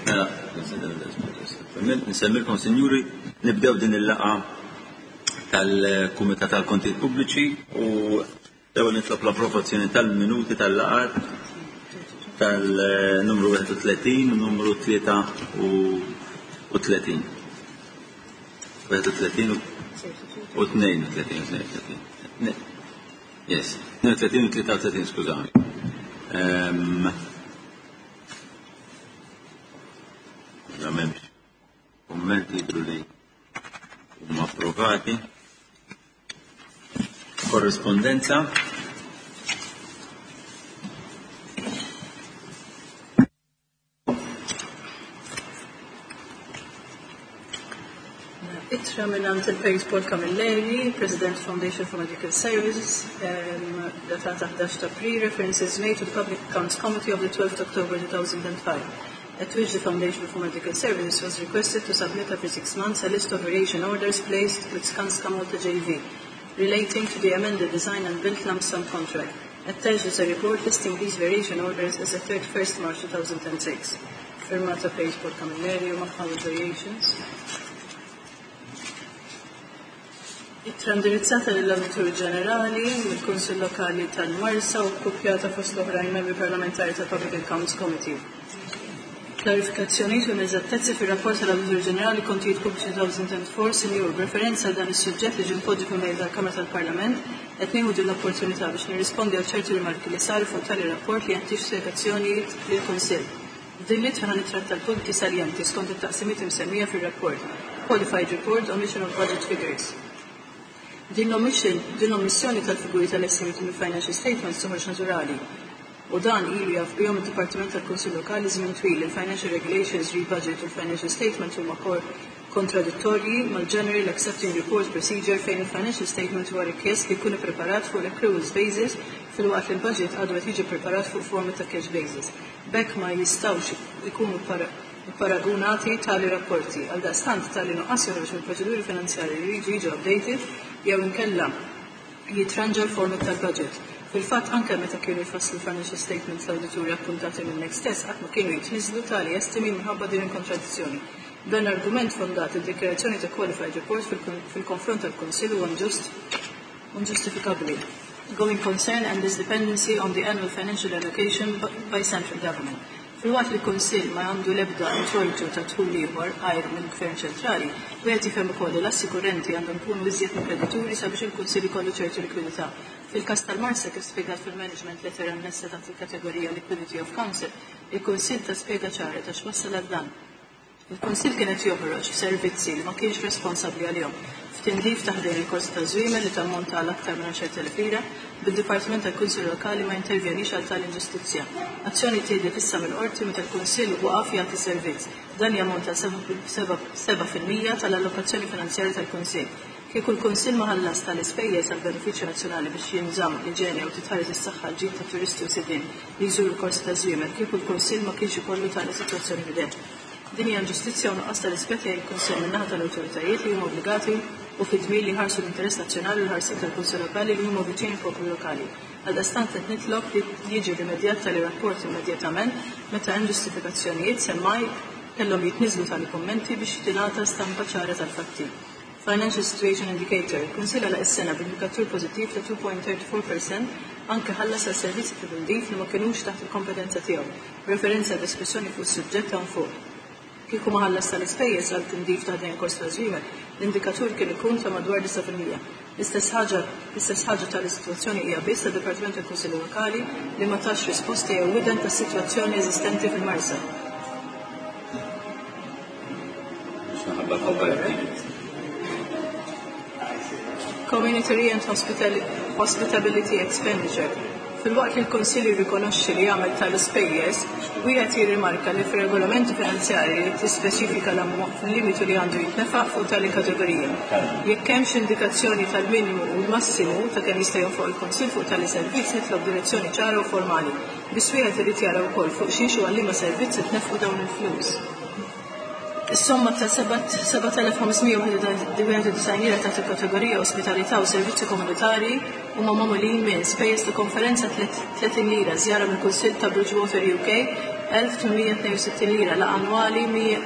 Nsemmilkom, Sinjuri, nibdew din il-laqa tal-Kumitat tal-Kontijiet Pubbliċi u l-ewwel nitlob l-approvazzjoni tal-minuti tal-laqat tal-numru 31 u numru 33. 31 u 32. Yes, 32 u 33, skużani. Kummenti jidru li huma approvati. Korrespondenza. Itra minnant il-Paris Paul Camilleri, President Foundation for Medical Services, data 11 April, references made to the Public Accounts Committee of the 12th October 2005, at which the Foundation for Medical Services was requested to submit every 6 months a list of variation orders placed with Skanska Malta JV, relating to the amended design and built lump sum contract. Attached is a report listing these variation orders as of 31st March 2006. Firmata Paris Paul Camilleri, Mahmoud Variations. It-trandirizzata lill-Awditur Ġenerali mill-Kunsill Lokali tal-Marsa u kkupjata fost l-oħrajn membri parlamentari tal-Public Accounts Committee. Klarifikazzjonijiet u eżattezzi fir-rapport tal-Awditur Ġenerali Kontijiet Pubbliċi 2004, Sinjur, b'referenza għal dan is-suġġett li ġie mpoġġi fil-mejl tal-Kamra tal-Parlament, qed nieħu din l-opportunità biex nirrispondi għal ċerti rimarki li saru fuq tali rapport li jeħtieġ spjegazzjonijiet lill-Kunsill. Din li tħana nitratta l-punti saljenti skont it-taqsimiet imsemmija fir-rapport. Qualified Report, Omission of Budget Figures. Din omissjoni tal-figuri tal-estimati mill-financial statements toħroġ naturali. U dan ilu jaf bihom id-Dipartiment tal-Kunsill Lokali żmien twil il-Financial Regulations Rebudget u l-Financial Statement huma kontradittorji mal-General Accepting Report Procedure fejn il-Financial Statement huwa rikjest li jkun ippreparat fuq l-accruals basis fil-waqt li l-budget għadu qed jiġi preparat fuq forma ta' cash basis. Bekk ma jistgħux ikunu paragunati tali rapporti. Għaldaqstant tali nuqqas joħroġ mill-proċeduri finanzjarji li jiġu updated jew inkella jitranġa l-format tal-budget. Fil-fatt anke meta kienu jfasslu financial statements tal-awdituri appuntati minn nek stess qatt ma kienu jitniżlu tali estimi minħabba din il-kontradizzjoni. Dan argument fondat id-dikjarazzjoni ta' qualified report fil-konfront tal-Kunsill huwa unjustificabbli. Going concern and this dependency on the annual financial allocation by central government. Fil-waqt li Kunsill ma għandu l-ebda introitu ta' tħul ieħor għajr mill-Gvern ċentrali, wieħed jifhem ukoll li l-assi kurrenti għandhom ikunu iżjed minn kredituri sabiex il-Kunsill ikollu ċertu likwidità. Fil-każ tal-Marsa kif spjegat fil-management letter annessa taħt il-kategorija Liquidity of Council, il-Kunsill ta' spjega ċara ta' x'wassal għal dan. Il-Kunsill kienet joħroġ servizzi li ma kienx responsabbli għalihom f'tindif taħdem il-kors ta' żwiemel li tammonta għal aktar minn 10,000 lira, bid-Dipartiment tal-Kunsill Lokali ma intervjenix għal tal-inġustizzja. Azzjoni tieħdet issa mill-qorti meta l-Kunsill waqaf jagħti servizz. Dan jammonta 7% tal-allokazzjoni finanzjarja tal-Kunsill. Kieku l-Kunsill ma ħallas tal-ispejjeż għall-Benefiċċju Nazzjonali biex jinżamm l-iġenja u titħares is-saħħa l-ġid ta' turisti u sidien li jżuru l-kors ta' żwiemel, kieku l-Kunsill ma kienx ikollu tali sitwazzjoni bidel. Din hija ġustizzja u nuqqas tal-rispett lejn il-Kunsill min-naħa tal-awtoritajiet li huma obbligati u fid-dmir li ħarsu l-interess nazzjonali u l-ħarsin tal-Kunsill Lokali li huma viċini l-poplu lokali. Għaldaqstant qed nitlob li jiġi rimedjat tali-rapport immedjatament meta hemm ġustifikazzjonijiet semmaj kellhom jitniżlu tali-kummenti biex tingħata stampa ċara tal-fatti. Financial Situation Indicator. Kunsill għalaq is-sena b'indikatur pożittiv ta' 2.34% anke ħallas għal servizzi tal-ndief li ma kinux taħt il-kompetenza tiegħu. Referenza għal diskussjoni fuq is-suġġett hawn fuq. Kieku ma ħallas tal-ispejjeż għal tindif ta' dejn kors ta' żwiemel, l-indikatur kien ikun ta' madwar 9%. L-istess ħaġa tal-istituzzjoni hija biss tad-Dipartiment tal-Kunsill Lokali li ma tax risposti jew widen tas-sitwazzjoni eżistenti fil-Marsa. Community and Hospitability Expenditure. Fil-waqt li l-Kunsill jirrikonoxxi li jagħmel tal-ispejjeż, wieħed jirrimarka li fir-regolamenti finanzjarji li tispeċifika l-limitu li għandu jitnefaq fuq tali kategorija. Jekk hemmx indikazzjoni tal-minimu u l-massimu ta' kemm jista' jonfoq il-Kunsill fuq tali servizz nitlob direzzjoni ċara u formali. Biss wieħed irid jara wkoll fuq xi u għal liema servizz itnefqu dawn il-flus. Is-somma ta' 7,591 lira ta' kategorija ospitalità u servizzi komunitarji huma magħmulin minn spejjeż ta' konferenza 30 lira żjara mill-Kunsill ta' Bridgewater UK 1862 lira, la annwali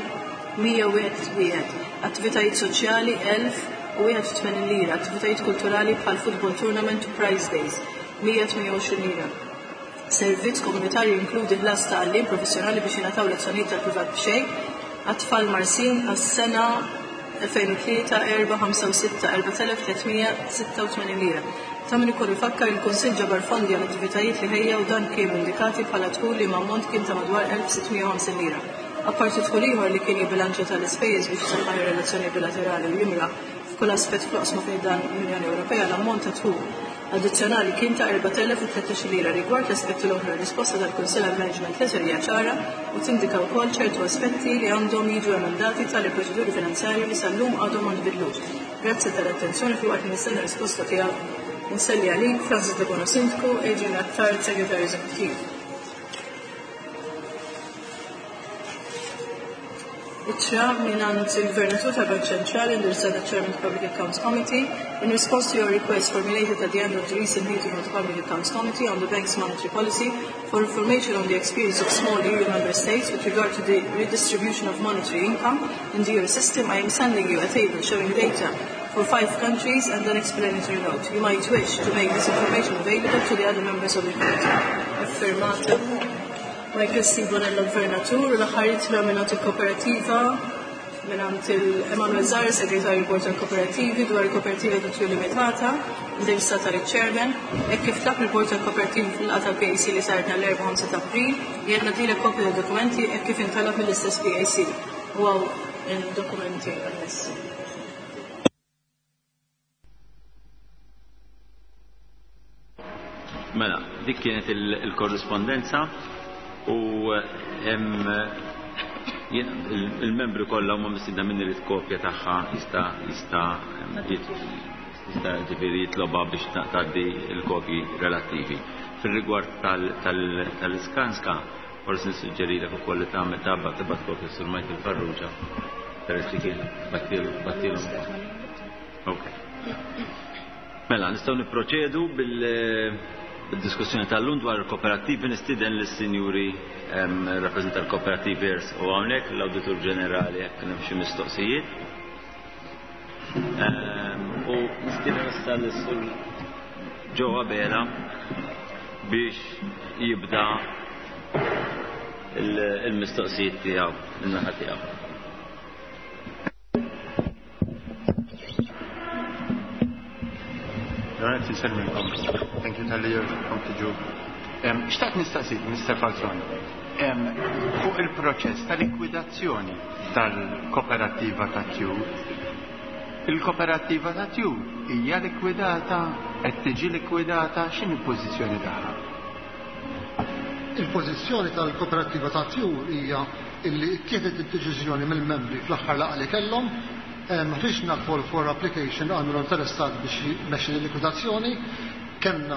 101. Attivitajiet soċjali 1081 lira, attivitajiet kulturali bħal football tournament u prize days 128 lira. Servizz komunitarju inkludi ħlas ta' għallim professjonali biex jingħataw lezzjonijiet tal-privat b'xejn għat-tfal marsin għas-sena 2003, 4, 5 u 6 4386 lira. Ta' min ikun ifakkar il-Kunsill ġabar fondi għal attivitajiet li ħejja u dan kien indikati bħala dħul li ammont kien ta' madwar 1650 lira. Apparti dħul ieħor li kien jibilanċja tal-ispejjeż biex jisaħħaħ relazzjoni bilaterali u jimra f'kull aspett fl-oqsma fejn dan l-Unjoni Ewropea l-ammont ta' dħul addizzjonali kien ta' 4013 lira. Rigward l-aspetti l-oħra risposta tal-Kunsill għall-Management Letter hija ċara u tindika wkoll ċertu aspetti li għandhom jiġu emendati tal-proċeduri finanzjarji li sal-lum għadhom ma nbidlux. Grazzi tal-attenzjoni fi waqt nistenna risposta tiegħek. Nselli għalik Francis de Bono Sindku, Adrian Akhtar, Segretary Executive. Itra minant il-Gvernatur tal-Bank Ċentrali indirizzata Chairman of the Public Accounts Committee in response to your request formulated at the end of the recent meeting of the Public Accounts Committee on the bank's monetary policy for information on the experience of small EU member states with regard to the redistribution of monetary income in the euro system. I am sending you a table showing data for 5 countries and an explanatory note. You might wish to make this information available to the other members of the committee. Affermata Michael C. Bonello, Gvernatur, l-aħħarijiet nominat il-kooperativa minant il-Emanuel Zar, Segretarju Bord tal-Kooperativi dwar il-Kooperativa Tutju Limitata, indirizzata tal-Chairman, e kif tlaq il-Bord tal-Kooperativi fil-qata PAC li saret l-4-5 ta' April, jedna dilek kopja ta' dokumenti e kif intalab mill-istess PAC. Wow, il-dokumenti għal-messi. Mela, dik kienet il-korrespondenza u il-membri kollha huma mistidna minni li tkopja tagħha jista' ġifieri jitlobha biex tgħaddi l-kopji relattivi. Fir-rigward tal-iskanska, forsi nissuġġerilek ukoll li tagħmel tibgħat kopja sur Michael Farrugia peress li kien battilhom. Okay. Mela, nistgħu nipproċedu bil-diskussjoni tal-lum dwar il-kooperativi nistiden l-sinjuri rappresentant kooperativi u hawnhekk l-Awditur Ġenerali jekk hemm xi mistoqsijiet. U nistiden issa l-Sur Joe Abela biex jibda il-mistoqsijiet tiegħu, in-naħa tiegħu. Thank you, Talia. Come to Joe. Xtaqt nistaqsi, Mr. Falzon, fuq il-proċess ta' likwidazzjoni tal-kooperativa ta' Tju, il-kooperativa ta' Tju hija likwidata, qed tiġi likwidata, x'inhi l-pożizzjoni tagħha? Il-pożizzjoni tal-kooperativa ta' Tju hija illi kienet id-deċiżjoni mill-membri fl-aħħar laqgħa li kellhom rix naqbol for application għandu interessat biex meċi l-likwidazzjoni, kemna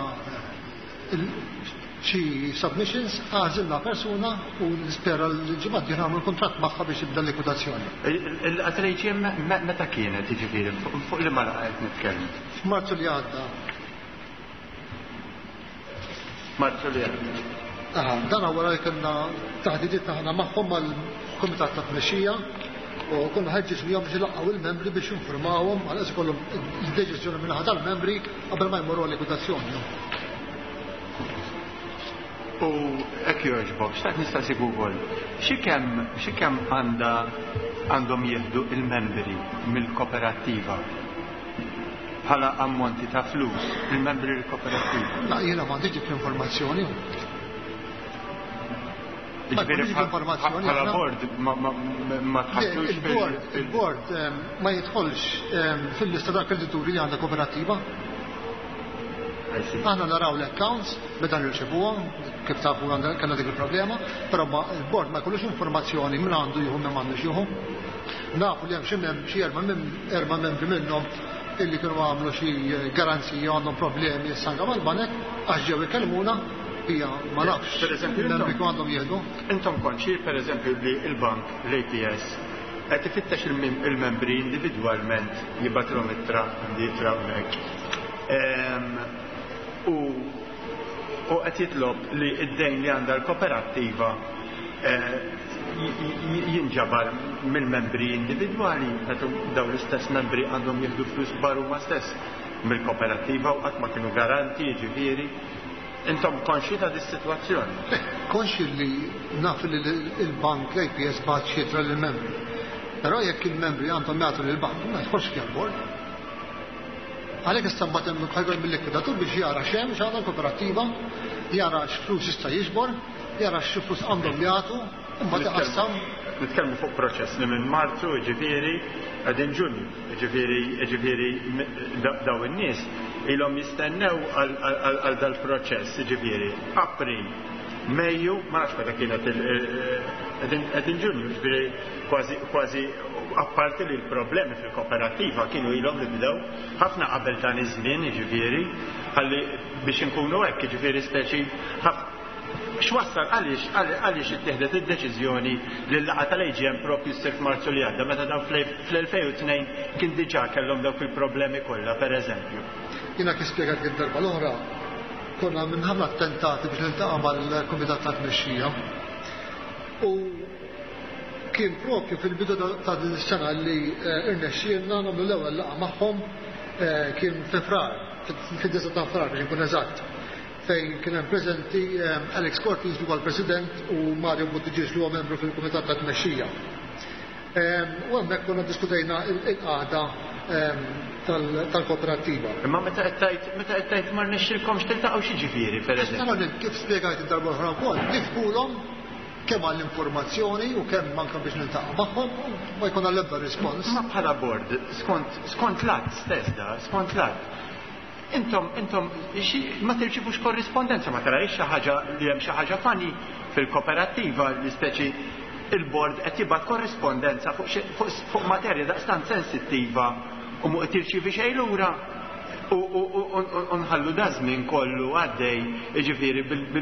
xi submissions, għazilna persuna u nispera l-ġimgħat jgħamlu l-kontrat magħha biex jibda l-likwidazzjoni. Il-qatrejċi meta kienet jiġifieri fuq li ma qed nitkellem? F'Marzu li għadda. Marzu li għadda. Dan wara li kellna taħdidiet aħna magħhom mal-Kumitat ta' Tmexxija u konna ħeġġeġ li jom ġilaqgħu il-membri biex jinformawhom għal kollhom id-deċiżjoni minn ħadd tal-membri qabel ma jmorru l-likwidazzjoni. U hekk jogħġbok, x'taqt nistaqsik ukoll. Xi kemm għandhom jieħdu il-membri mill-kooperattiva bħala ammonti ta' flus il-membri l-kooperattiva? La jiena m'għandix dik l-informazzjoni. Bħala bord ma tħassux il-bord ma jidħolx fil-lista ta' kredituri li għandha kooperativa. Aħna naraw l-accounts meta nirċevuhom, kif tafu kellna dik il-problema, però il-bord ma jkollux informazzjoni minn għandu jieħu minn m'għandux jieħu. Nafu li hemm xi erba' membri minnhom illi kienu għamlu xi garanzija għandhom problemi issa mal-banek għax ġew ikellmuna. Hija ma nafx, il-membri għandhom jieħdu. Intom konċi, per eżempju, li il-bank, l-ATS, qed ifittex il-membri individwalment jibatlhom ittra hawnhekk. U qed jitlob li id-dejn li għandha l-kooperattiva jinġabar mill-membri individwali, daw l-istess membri għandhom jieħdu flus baru ma stess mill-kooperativa u qatt ma kienu garanti, ġifieri. Intom konxi ta' dis-sitwazzjoni? Konxi li naf li il-bank l-APS bħat xietra l-membri. Però jekk il-membri għandhom jagħtu lill-bank, ma jħorx kien bord. Għalhekk istambat hemm ħajgħol mill-likwidatur biex jara x'hemm x'għandha l-kooperativa, jara x'flus jista' jiġbor, jara x'flus għandhom jagħtu, imbagħad iqassam. Nitkellmu fuq proċess li minn Marzu, ġifieri qegħdin Ġunju, ġifieri daw in-nies ilhom jistennew għal dal-proċess, ġifieri April, Mejju, ma nafx meta kienet qegħdin Ġunju, ġifieri kważi apparti li l-problemi fil-kooperativa kienu ilhom li bdew ħafna qabel dan iż-żmien, ġifieri ħalli biex inkunu hekk, ġifieri speċi x'wassal għaliex ittieħdet id-deċiżjoni li l-laqgħa tal-AGM propju s-6 Marzu li għadda meta dawn fl-2002 kien diġà kellhom dawk il-problemi kollha pereżempju. Jiena kif spjegat id-darba l-oħra konna minn ħafna attentati biex niltaqa' mal-Kumitat ta' Tmexxija u kien propju fil-bidu ta' din is-sena li irnexxielna nagħmlu l-ewwel laqgħa magħhom kien f'Frar, fid-9 ta' Frar biex inkun eżatt. Fejn kien hemm preżenti Alex Cortis li huwa l-President u Mario Buttigieg li huwa membru fil-Kumitat ta' Tmexxija. U hemmhekk konna diskutejna il-qagħda tal-kooperativa. Imma meta qed tgħid ma rnexxilkomx tiltaqgħu xi ġifieri pereżempju. Nara kif spjegajt id-darba oħra wkoll, nifhulhom kemm għall-informazzjoni u kemm manka biex niltaqgħu magħhom ma jkun l-ebda rispons. Ma bħala bord, skont l-att stess da, skont l-att. Intom ma tirċivux korrispondenza, ma tarajx xi ħaġa li hemm xi ħaġa fani fil-kooperativa li speċi il-bord qed jibgħat korrispondenza fuq materja daqstant sensittiva u mu tirċivi xejn lura u nħallu da żmien kollu għaddej, jiġifieri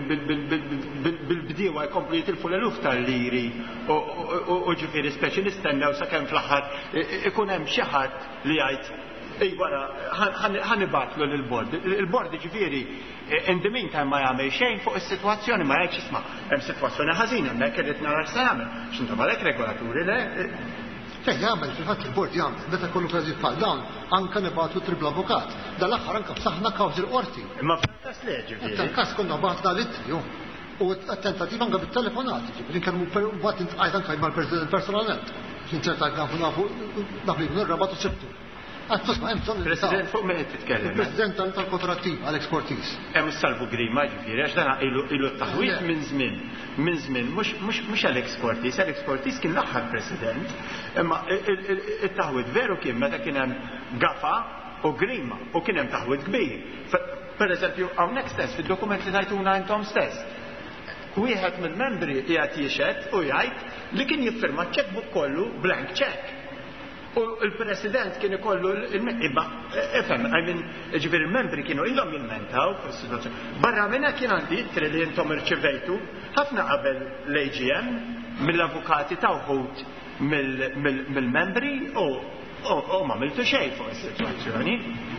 bil-bdiewa jkomplu jitilfu l-eluf tal-liri u ġifieri speċi nistennew sakemm fl-aħħar ikun hemm xi ħadd li jgħid wara ħanibatlu lill-bord. Il-bord ġifieri in the meantime ma jagħmel xejn fuq is-sitwazzjoni ma jgħidx isma' hemm sitwazzjoni ħażina hemmhekk irid nara x'se jagħmel. X'intom għalhekk regolaturi le? Fejn jagħmel fil-fatt il-bord jagħmel meta kollu każijiet bħal dawn anke nibagħtu tripla avukat. Dan-l-aħħar anke f'saħħna kawżi l-qorti. Imma f'każ le ġifieri. Fil-każ konna bagħtna litri u attentattiv anke bit-telefonati ġifieri nkellmu waqt intqajt anke mal-President personalment. Sinċerta nafu li nirrabat u sibtu. President fuq min qed titkellem? Il-President tal-Kooperativa Alex Cortis. Hemm is-Salvu Grima ġifieri għax dan ilu t-taħwit minn żmien mhux Alex Cortis. Alex Cortis kien l-aħħar President, imma it-taħwit veru kien meta kien hemm Gafa u Grima u kien hemm taħwit kbir. Pereżempju hawnhekk stess fid-dokumenti ngħiduna intom stess. Wieħed mill-membri qiegħed jixed u jgħid li kien jiffirma ċekkbook kollu blank check. U il-President kien ikollu il-imma, ġifieri il-membri kienu ilhom jilmentaw fis-sitwazzjoni. Barra minna kien għandi ittri li intom irċivejtu ħafna qabel l-AGM mill-avukati ta' wħud mill-membri u ma għamiltu xejn fuq is-sitwazzjoni.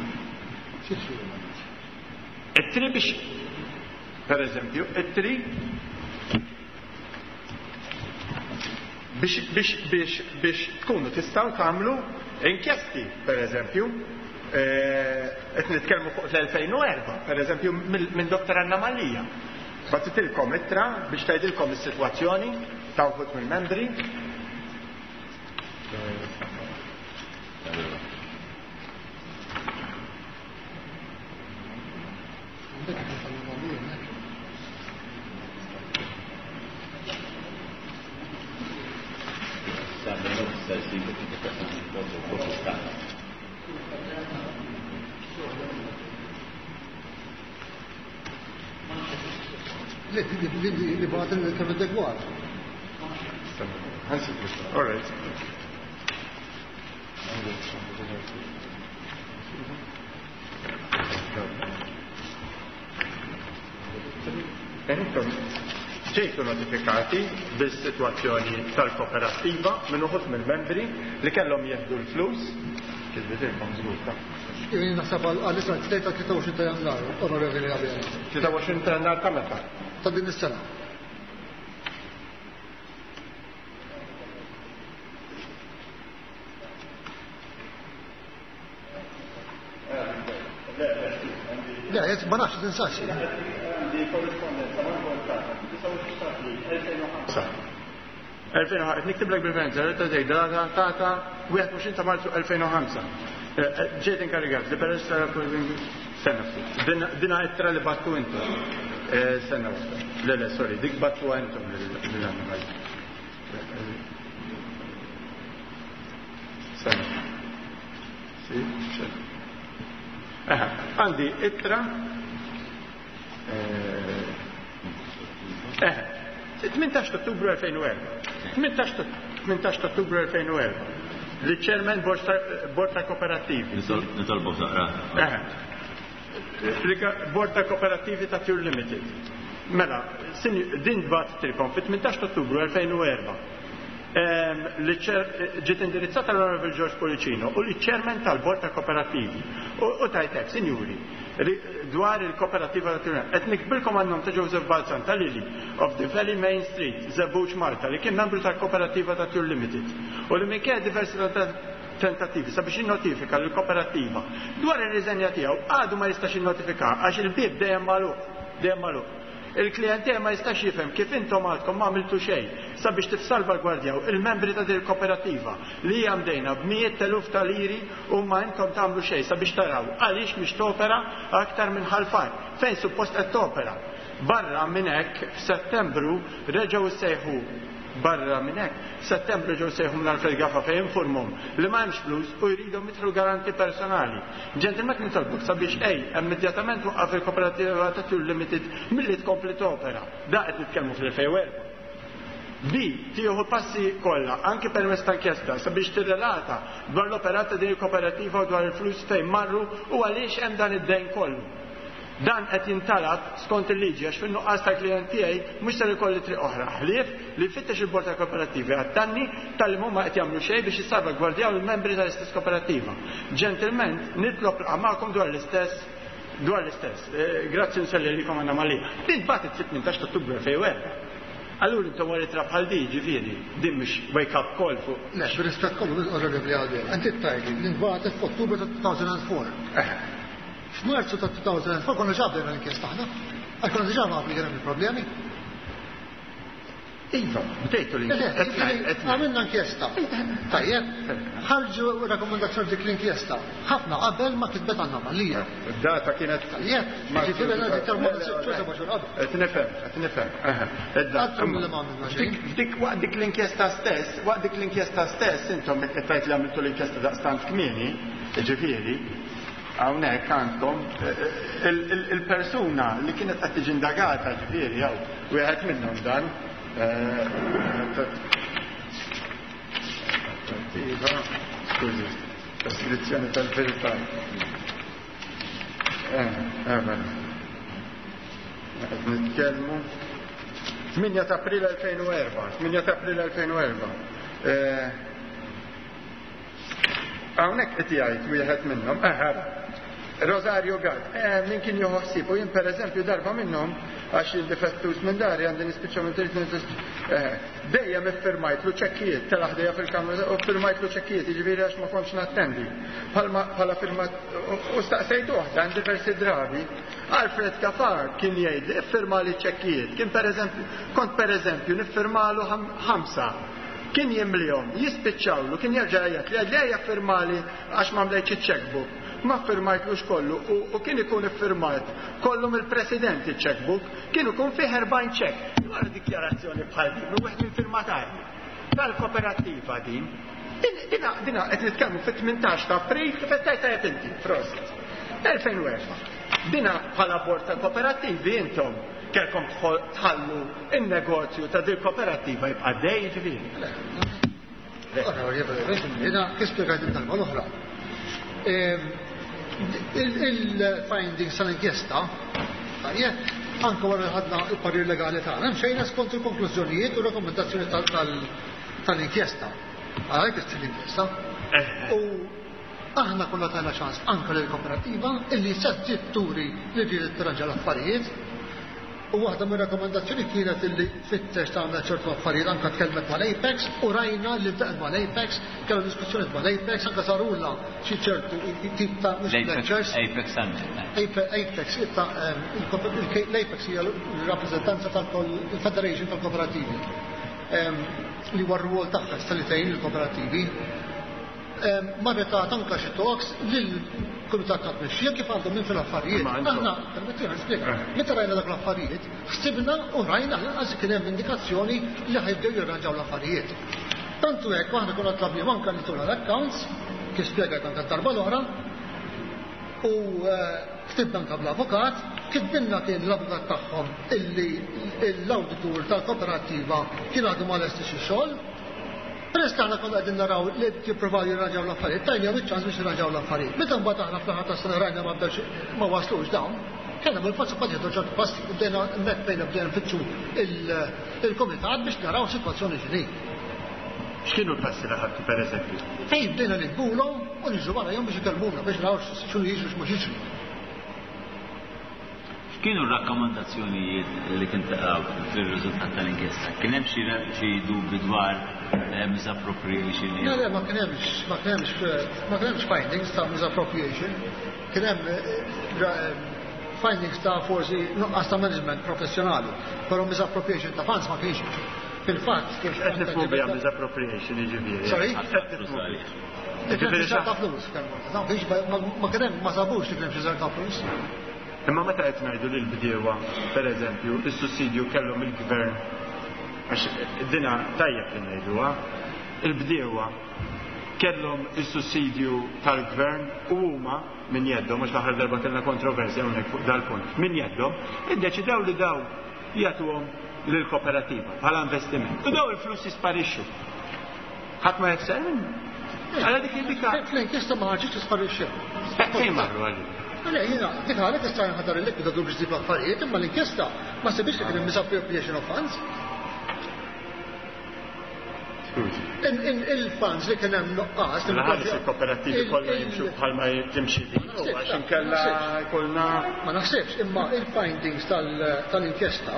Ittri biex, pereżempju, ittri biex tkunu tistgħu tagħmlu inkjesti, pereżempju, qed nitkellmu fuq l-2004, pereżempju minn Dr. Anna Malija. Batitilkom ittra biex tgħidilkom is-sitwazzjoni ta' wħud mill-membri. Li bħat il-kemm adegwat. All right. Entom ġejtu notifikati bis-sitwazzjoni tal-kooperativa minn uħud mill-membri li kellhom jieħdu l-flus kizbitilkom żgurta. Jien naħseb għal-isra 23 ta' Jannar, onorevoli Gabriele. 23 ta' Jannar ta' meta? Ta' din is-sena. affarijiet ma nafx tinsassi. Niktib lek bil-referenza, data 21 ta' Marzu 2005. Ġejt inkarigat li peress dina ittra li battu intom. Senna le, sorry, dik battu intom l-annimali. Senna. Si, għandi ittra 18 Ottubru 2004. 18 Ottubru 2004. Li ċermen Bord ta' Kooperativi. Nitolbu taqra. Bord ta' Kooperativi ta' Tjur Limited. Mela, din bat trikom fit-18 Ottubru 2004. Ġiet indirizzata l-Onorevole George Policino u li ċermen tal-Bord ta' Kooperativi. U tajtek, sinjuri, dwar il-kooperativa ta' Tjur. Et nikbilkom għannom ta' Joseph Balzan tal-Lili of the Valley Main Street, Zabuċ Malta, li kien membru tal-Kooperativa ta' Tjur Limited. U li minkejja diversi tentativi sabiex jinnotifika l-kooperativa dwar ir-riżenja tiegħu għadu ma jistax jinnotifika għax il-bib dejjem magħluq. Il-klijent ma jistax jifhem kif intom għadkom ma għamiltu xejn sabiex tifsalvagwardjaw il-membri ta' din il-kooperativa li hija mdejna b'mijiet eluf ta' liri u ma intom tagħmlu xejn sabiex taraw għaliex mhix topera aktar minn ħalfan fejn suppost qed topera. Barra minn hekk f'Settembru reġgħu ssejħu barra minn hekk Settembru ġew sejħu mill-Alfred Gaffa fejn infurmhom li m'hemmx flus u jridhom jidħlu garanti personali. Ġentilmek nitolbuk sabiex immedjatament waqqaf il-Kooperativa ta' Tjur Limited milli tkompli topera. Da qed nitkellmu fl-2004. Bi tieħu passi kollha anke permezz ta' inkjesta sabiex tirrelata dwar l-operata din il-kooperativa u dwar il-flus fejn marru u għaliex hemm dan id-dejn kollu. Dan qed jintalab skont il-liġi għax fin-nuqqas ta' klijent tiegħi mhux se ikolli triq oħra. Ħlief li jfittex il-Bord ta' Kooperativi għattanni tal-li huma qed jagħmlu xejn biex jissalvagwardjaw il-membri tal-istess kooperativa. Ġentilment nitlob magħkom dwar l-istess. Grazzi nselli likom għandna malija. Din batet fit-18 Ottubru 2004. Allura intom wara trab bħal di ġifieri, din mhux wake up call fuq. Le, bir-rispett kollu onorevoli Għadel. Inti tajli li nbatet f'Ottubru ta' 2004. F'Marzu ta' 2004 konna ġabdejna l-inkjesta aħna, għal konna diġà nagħmlu kien hemm il-problemi. Iva, bdejtu l-inkjesta. Għamilna inkjesta. Tajjeb, ħarġu rakkomandazzjoni dik l-inkjesta. Ħafna qabel ma kitbet anomalija. Data kienet. Tajjeb, ġifieri għandna determinazzjoni ċerta ma xogħol qabel. Qed nifhem. Għadhom milli ma għamilna xejn. Dik waqt dik l-inkjesta stess, intom qed tgħid li għamiltu l-inkjesta daqstant kmieni, ġifieri, hawnhekk għandkom il-persuna li kienet qed tiġi indagata ġifieri jew wieħed minnhom dan Scusi, trascrizione tal-verità. Nitkellmu 8 April 2004. Hawnhekk qed jgħid wieħed minnhom Rosario Gad, min kien joħossib u jien pereżempju darba minnhom għax il-difettus minn dari għandi nispiċċa minn trid dejjem iffirmajtlu ċekkijiet tal-ħdejja fil-kamra u firmajtlu ċekkijiet jiġifieri għax ma kontx nattendi. Bħala firmat u staqsejtu waħda diversi drabi. Alfred Kafar kien jgħid iffirmali ċekkijiet. Kont pereżempju niffirmalu 5. Kien jimlihom, jispiċċawlu, kien jerġa' jgħid li jaffirmali għax ma mdejtx iċ-checkbook. Ma firmajtlux kollu u kien ikun iffirmat kollu mill-President il-checkbook, kien ikun fih 40 ċek. Wara dikjarazzjoni bħal din, u wieħed mill-firmatari tal-kooperativa din. Dina qed nitkellmu fit-18 ta' April kif qed tajt inti, Frost. 2004. Dina bħala bord ta' kooperativi intom kelkom tħallu in-negozju ta' dil kooperativa jibqa' dej ġifieri. Jiena kispjegajt il-darba l-oħra. Il-findings tal-inkjesta, anke wara ħadna il-parir legali tagħna, mxejna skont il-konklużjonijiet u rekomendazzjoni tal-inkjesta. Għalhekk l-inkjesta. U aħna kollha tagħna ċans anke lill-kooperativa illi se turi li trid tirranġa l-affarijiet U waħda mir-rakkomandazzjoni kienet illi fit-test tagħmel ċertu affarijiet anke tkellmet mal-Apex u rajna li bdaqet mal-Apex, kellha diskussjoni mal-Apex anke sarula xi ċertu tip ta' lectures. Apex Apex l-Apex hija l-rappreżentanza tal-Federation tal-Kooperativi li huwa r-rwol tagħha tal-tgħin il-kooperativi. Marret anke xi talks lill-Kumitat ta' Tmexxija kif għandhom minn fil-affarijiet. Aħna permettina nispjega. Meta rajna dak l-affarijiet, ħsibna u rajna ħanqas kien hemm indikazzjoni li ħajbdew jirranġaw l-affarijiet. Tantu hekk aħna konna tlabni anke li tura l-accounts, kif spjegajt anke darba l-oħra, u ktibna anke bl-avukat, kitbinna kien l-avukat tagħhom illi l-awditur tal-kooperattiva kien għadu ma lesti xi xogħol. Peress aħna konna qegħdin naraw li jippruvaw jirranġaw l-affarijiet, tajna biċ-ċans biex jirranġaw l-affarijiet. Meta mbagħad aħna fl-aħħar tas-sena rajna ma waslux dawn, kellna mill-forza qed jieħdu ċertu passi u bdejna hemmhekk bejna bdejna nfittxu il-kumitat biex naraw sitwazzjoni x'inhi. X'kienu l-passi li ħadtu pereżempju? Fejn bdejna nikbulhom u niġu warahom biex ikellmuna biex naraw x'inhu jiġu x'mhux jiġri. Kienu rakkomandazzjonijiet li kien taqgħu fir-riżultat tal-inkjesta? Kien hemm xi dubbi dwar misappropriation? Le, ma kien hemmx findings ta' misappropriation. Kien hemm findings ta' forsi nuqqas ta' management professjonali, però misappropriation ta' funds ma kienx. Fil-fatt kif qed nifhmu biha misappropriation jiġifieri. Sorry? Ġifieri ta' flus ma kien hemm ma sabux li kien hemm xi ta' flus. Imma meta qed ngħidu lil bdiewa, pereżempju, is-sussidju kellhom il-gvern għax dina tajjeb li ngħiduha, il-bdiewa kellhom is-sussidju tal-gvern u huma min jeddhom għax l-aħħar darba kellna kontroversja hawnhekk fuq dal-punt. Min jeddhom iddeċidew li daw jagħtuhom lill-kooperativa bħala investiment. U daw il-flus jisparixxu. Ħadd ma jefser minn? Għala dik il-dika. Fl-inkjesta ma ħarġitx tisparixxew. Fejn marru għalli? Jina, dik ħalet tista' nħadar il-lekku ta' biex dik l-affarijiet, imma l-inkjesta ma sebiex li kien hemm misappropriation of funds. Il-funds li kien hemm nuqqas. Ħalis il-kooperativi kollha jimxu bħalma timxi għax inkella jkollna. Ma naħsibx, imma il-findings tal-inkjesta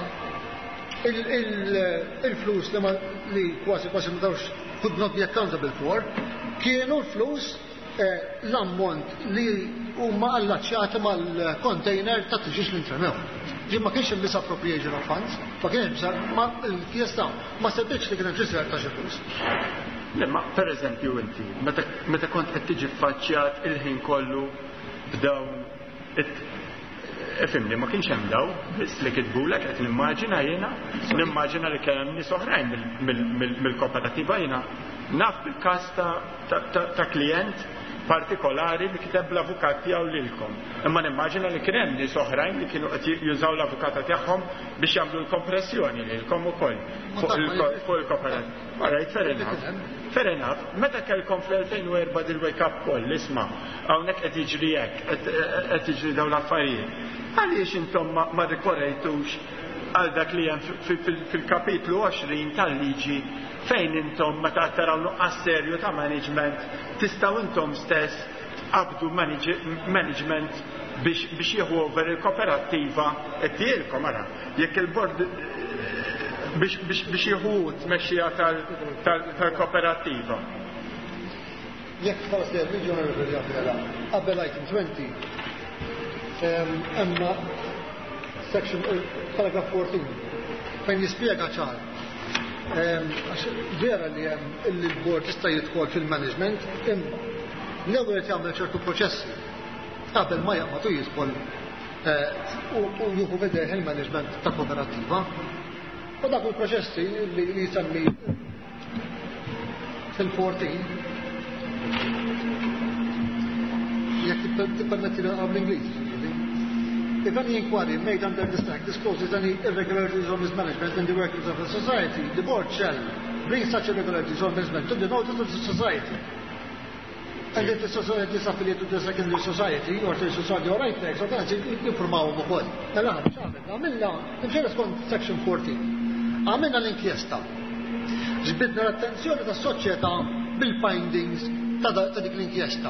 il-flus li kważi ma dawx could not be accountable for kienu l-flus l-ammont li huma allaċċjati mal-container ta' tiġix l-intremew. Ġi ma kienx misappropriation of funds, ma kienx ma l-fiesta ma sebitx li kien hemm ġisra ta' xi flus. Ma pereżempju inti, meta kont qed tiġi faċċjat il-ħin kollu b'dawn Fimni, ma kienx hemm daw, biss li kitbulek qed nimmaġina jiena li kien hemm nies oħrajn mill-kooperativa jiena naf bil-każ ta' klient partikolari li kiteb l-avukat tiegħu lilkom. Imma nimmaġina li kien hemm nies oħrajn li kienu qed jużaw l-avukata tagħhom biex jagħmlu l-kompressjoni lilkom ukoll fuq il-kooperativa. Alright, fair enough. Meta kellkom fl-2004 dil-wake up call isma' hawnhekk qed jiġri hekk, qed jiġri dawn l-affarijiet. Għaliex intom ma rikorrejtux għal dak li hemm fil-kapitlu 20 tal-liġi fejn intom meta taraw nuqqas serju ta' management tistgħu intom stess qabdu management biex jieħu over il-kooperattiva qed jgħidilkom ara jekk il-bord biex jieħu tmexxija tal-kooperattiva. Jekk forsi l-liġi onorevoli qabel item 20 emma section paragraph 14 fejn jispjega ċar vera li l-bord jista' jidħol fil-management imma l-ewwel qed jagħmel ċertu proċessi qabel ma jaqbad jidħol u jieħu vedeh il-management ta' kooperattiva u dak il-proċessi li jisemmi fil-14 jekk tippermetti l-Ingliż. If any inquiry made under this act discloses any irregularities or mismanagement in the workings of the society, the board shall bring such irregularities or mismanagement to the notice of the society. And if the society is affiliated to the secondary society or to the society or right tax, or that's informawhom ukoll. Mela għamilna imxejn skont section 14. Għamilna l-inkjesta. Ġbidna l-attenzjoni tas-soċjetà bil-findings ta' dik l-inkjesta.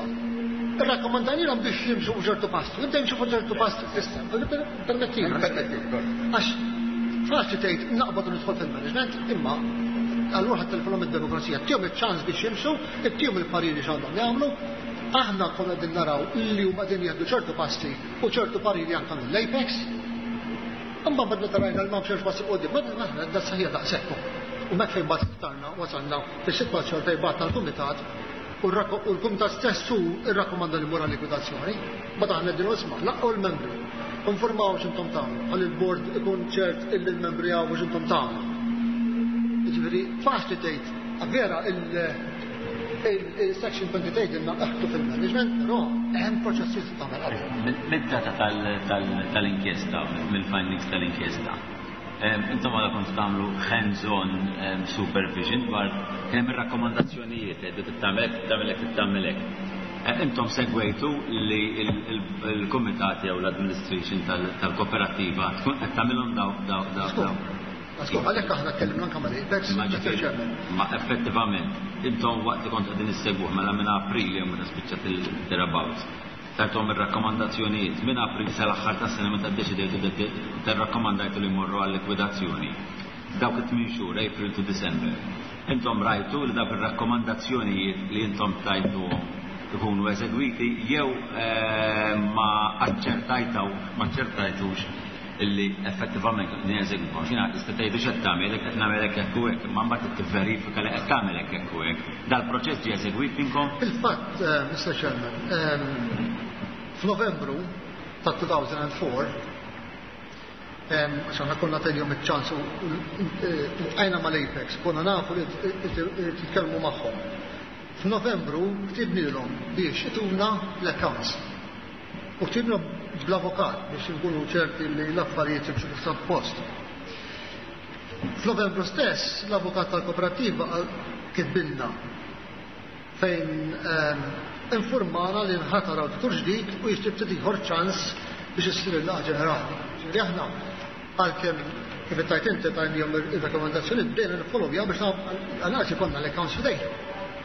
Rakkomandanilhom biex jimxu ċertu pastu. Inta jimxu ċertu pastu issa. Permettili. Għax faċli tgħid naqbad nidħol fil-management, imma allura ħadd tilfilhom id-demokrazija, tihom iċ-ċans biex jimxu, ittihom il-pariri x'għandhom jagħmlu. Aħna konna din naraw li huma din jieħdu ċertu passi u ċertu pariri anke mill-Apex. Imma badna tarajna l-mamxerx passi qudiem, badna da saħija daqshekk. U mek fejn bad iktarna wasalna fis-sitwazzjoni tajbat tal-kumitat u l-kumitat stessu irrakkomanda li mura likwidazzjoni. Bada aħna din isma' laqqgħu l-membri. Informaw x'intom tagħmlu, ħalli l-bord ikun ċert illi l-membri hawn x'intom tagħmlu. Jiġifieri faċli tgħid vera il-section 28 inna aħtu fil-management, però hemm proċessi tagħmel qabel. Mid-data tal-inkjesta, mill-findings tal-inkjesta. Intom għadha kont tagħmlu hands-on supervision dwar kemm ir-rakkomandazzjonijiet qed tagħmelek. Intom segwejtu li l-kumitati jew l-administration tal-koperattiva tkun qed tagħmilhom daw. Askolta, għalhekk aħna tkellimna anke mal-Apex. Ma effettivament, intom waqt kont qegħdin issegwuh mela minn April jew meta spiċċat il-thereabouts. Tartom ir-rakkomandazzjonijiet minn April sal-aħħar tas-sena meta ddeċidejtu tirrakkomandajtu li jmorru għall-likwidazzjoni. Dawk it-tmien xhur, April to December. Intom rajtu li dawk ir-rakkomandazzjonijiet li intom tajtu ikunu eżegwiti jew ma aċċertajtux illi effettivament din eżegwiti. Xina tista' tgħidu x'qed tagħmel qed nagħmelek hekk u hekk, imma mbagħad tivverifika li qed tagħmelek hekk u hekk. Dal-proċess ġie eżegwit minkom? Il-fatt, Mr. Chairman, f'Novembru ta' 2004 għaxan konna teljom iċ-ċans u għajna mal-Apex, konna nafu li titkellmu magħhom. F'Novembru ktibnilhom biex ituna l-accounts. U ktibna bl-avokat biex nkunu ċerti li l-affarijiet jimxu kif post. F'Novembru stess l-avokat tal-kooperativa kitbilna fejn informana li nħatar awditur ġdid u jixtieq tieħor ċans biex issir il-laqgħa ġenerali. Ġifieri aħna għalkemm kif tajt inti tajnihom ir-rakkomandazzjoni bdejna nifolowja biex għalaqgħa konna l-accounts f'dejhom.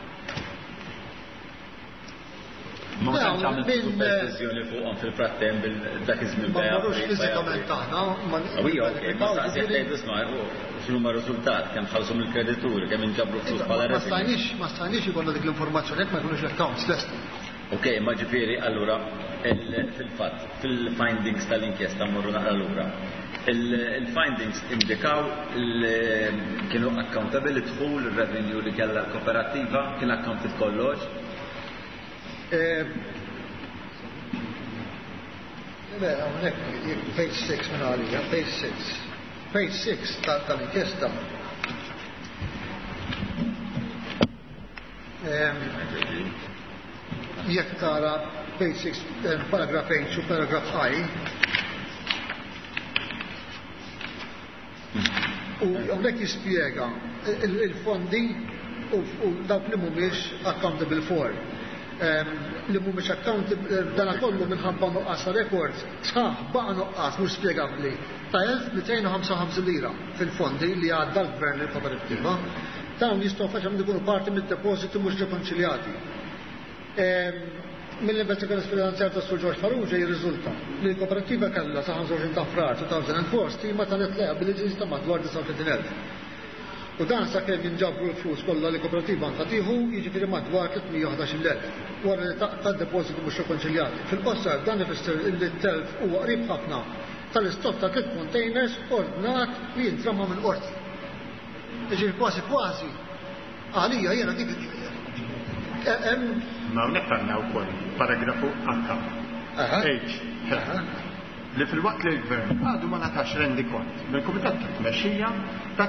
Ma tantx għamil supervizjoni fuqhom fil-prattem dak iż-żmien ma marrux fiżikament aħna. Ma staqsejt tgħid isma' x'huma r-riżultat kemm ħawsu mill-kredituri, kemm inġabru flus bħala revenue. Ma stajniex ikollna dik l-informazzjoni hekk ma jkunux accounts lesti. Okej, ma ġifieri allura fil-fatt fil-findings tal-inkjesta mmorru naqra lura. Il-findings indikaw kienu accountable idħul ir-revenue li kellha l-koperattiva, kien accounted kollox. Page 6 minn għalija, page 6 tal-inkjesta. Jekk tara page 6, paragraph H u paragraph I, u għonek jispiega il-fondi u dawk li mhumiex accountable for. Li mhumiex accountable dana kollu minħabba nuqqas rekord sħaħ baqa' nuqqas mhux spjegabbli ta' 1255 lira fil-fondi li għadda l-gvern il-koperattiva. Dawn jistgħu faċam ikunu parti mid-depożiti mhux rekonċiljati. Mill-investigazzjoni finanzjarja tas Sur George Farrugia jirriżulta li l-koperattiva kellha sa 25 ta' frar 2004 stima ta' net liabilities ta' madwar 39,000. U dan sakemm jinġabru l-flus kollha li kooperativa għandha tieħu jiġifieri madwar 311,000 wara li tad-depożitu mhux rekonċiljati. Fil-qosor dan ifisser li t-telf huwa qrib ħafna tal-istok ta' 3 containers ordnat li jintrama minn qorti. Jiġifieri kważi għalija jiena dik ma hawnhekk għandna wkoll paragrafu H. Li fil-waqt li l-gvern għadu ma natax rendi kont mill-Kumitat ta' Tmexxija ta'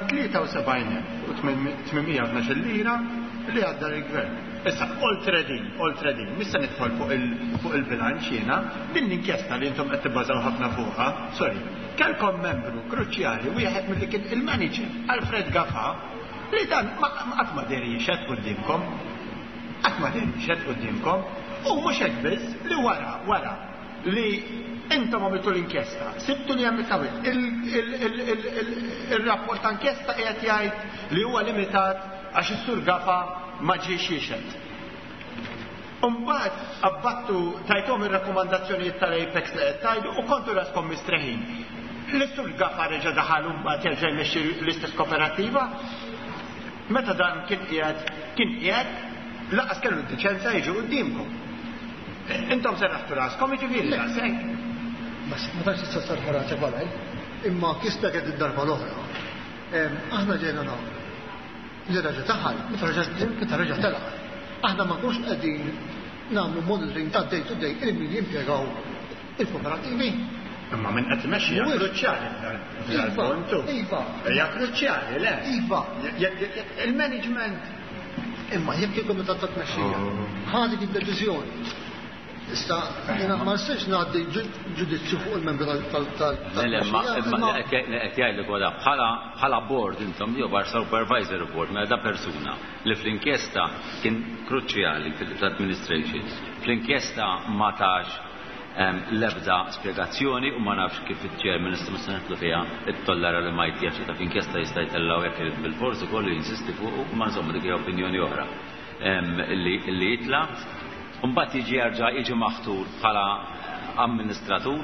73,812 lira li għadda l-gvern. Issa, oltre din, missa nidħol fuq il-bilanċ jiena, din l-inkjesta li intom qed tibbażaw ħafna fuqha, kellkom membru kruċjali wieħed milli kien il-manager Alfred Gaffa li dan qatt ma deri xed qudiemkom, u mhux hekk biss li wara li intom għamiltu l-inkjesta, sibtu li għamiltawit, il-rapport ta' inkjesta qiegħed jgħid li huwa limitat għax is-Sur Gaffa ma ġiex jiexed. Mbagħad abbattu tajthom ir-rakkomandazzjonijiet tal-Apex li qed tgħidu u kontu raskom mistreħin. L-istur Gaffa reġa' daħal mbagħad jerġa' jmexxi l-istess koperattiva. Meta dan kien qiegħed laqas kellu d-diċenza jiġu qudiemkom. Intom serraħtu raskom jiġifieri rasek. Bas ma tantx tista' sarħa rasek walaj, imma kisbek qed id-darba l-oħra. Aħna ġejna nagħmlu li reġa' taħal, meta reġa' telaq. Aħna ma nkunx qegħdin nagħmlu monitoring ta' day to day il-min jimpjegaw il-kooperattivi. Imma minn qed imexxi hija kruċjali dal-puntu. Iva. Hija kruċjali, le. Iva. Il-management imma jekk il-kumitat ta' tmexxija ħadet id-deċiżjoni. Issa jiena ma nistax ngħaddi ġudizzju fuq il-membri imma qed jgħidlek wara bħala board intom jew bar supervisor board mela da persuna li fl-inkjesta kien kruċjali fil-administration. Fl-inkjesta ma tax l-ebda spjegazzjoni u ma nafx kif il-chairman nistgħu fiha it-tollara li ma jtiex ta' f'inkjesta jista' jtellaw jekk bil-forsi kollu jinsisti fuq u ma insomma dik hija opinjoni oħra li jitla' mbagħad jiġi maħtur bħala amministratur.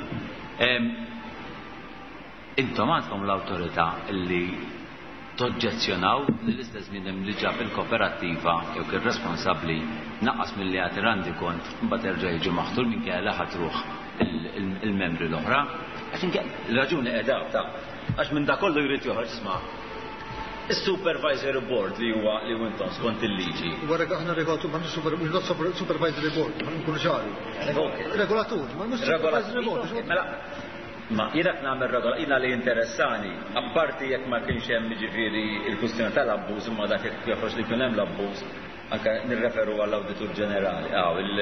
Intom għandkom l-awtorità li toġġezzjonaw li l-istess minn hemm li ġab il-kooperattiva jew kien responsabbli naqqas milli għati randi kont mbagħad jerġa' jiġi maħtur minkejja li ħatruh il-membri l-oħra. Raġuni qiegħda ta' għax minn dak kollu jrid joħroġ isma' is-supervisory board li huwa intom skont il-liġi. Wara aħna regolatu ma supervisory board, ma nkunu ċari. Regolatur, ma mhux supervisory board. Ma jirak nagħmel regola, jiena li interessani, apparti jekk ma kienx hemm jiġifieri il-kwistjoni tal-abbuż imma dak jekk joħroġ li kien hemm l-abbuż, anke nirreferu għall-Awditur Ġenerali,